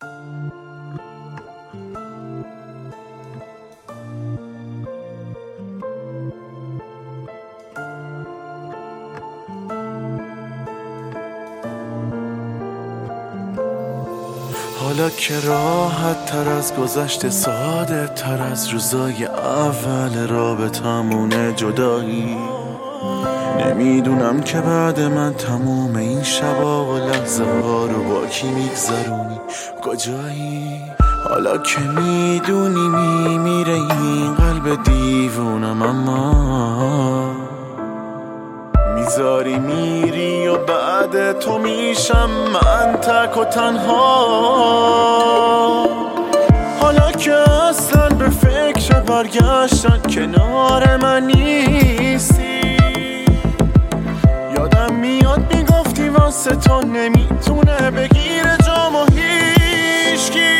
حالا که راحت تر از گذشته، ساده تر از روزای اول رابطمونه جدایی، نمیدونم که بعد من تموم این شبا و لحظه ها رو با کی میگذرونی، کجایی؟ حالا که میدونی میمیره این قلب دیوونم، اما میذاری میری و بعد تو میشم من تک و تنها. حالا که اصلا به فکر برگشتن کنار من نیستی، یادم میاد میگفتی واسه تو نمیتونه بگیره جام و هیچکی.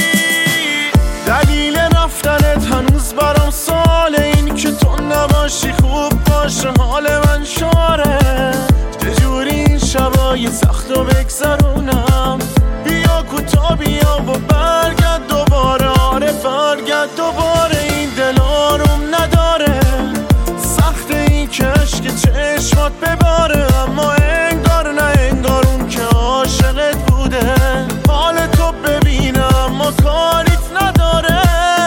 دلیل رفتنت هنوز برام ساله، این که تو نباشی خوب باشه حال من شاره. چجوری این شبای سخت رو بگذرونم؟ بیا کوتا بیا و برگرد دوباره، آره برگرد دوباره. این دل آروم نداره، سخت این که عشق چشمات بباره، اما انگار نه انگار اون که عاشقت بوده حال تو ببینه اما کاریت نداره.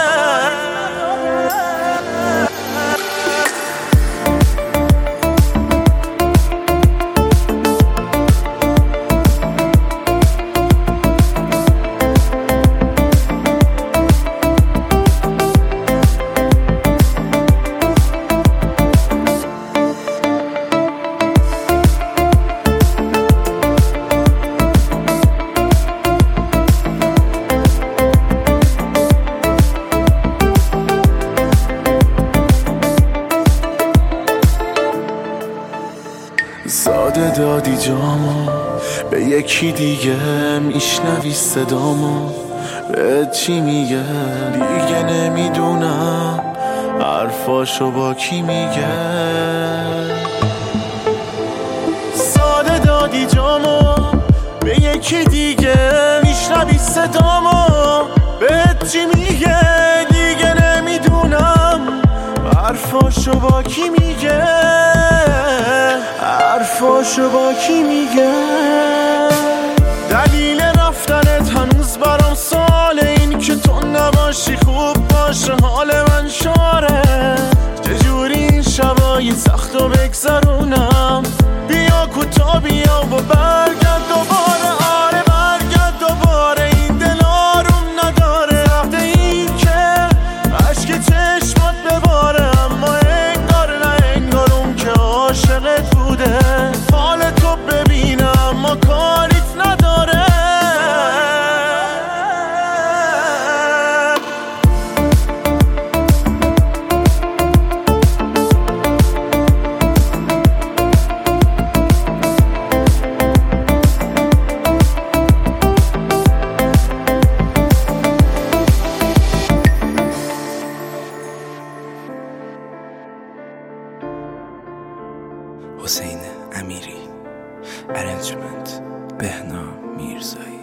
ساده دادی جامو به یکی دیگه، میشنوی صدامو به چی میگه؟ دیگه نمیدونم حرفاشو با کی میگه. ساده دادی جامو به یکی دیگه، میشنوی صدامو به چی میگه؟ دیگه نمیدونم حرفاشو با کی میگه، حرفاشو با کی میگه. دلیل رفتنت هنوز برام ساله، این که تو نباشی خوب باشه حال من شاره. چجوری این شبای سخت رو بگذرونم؟ بیا کوتا بیا و برگرد دوباره، آره برگرد دوباره. این دل آروم نداره، سخت این که عشق چشمات بباره، اما انگار نه انگار اون که عاشقت بوده حال تو ببینه اما کاریت نداره. حسین امیری، ارنجمنت بهنام میرزایی.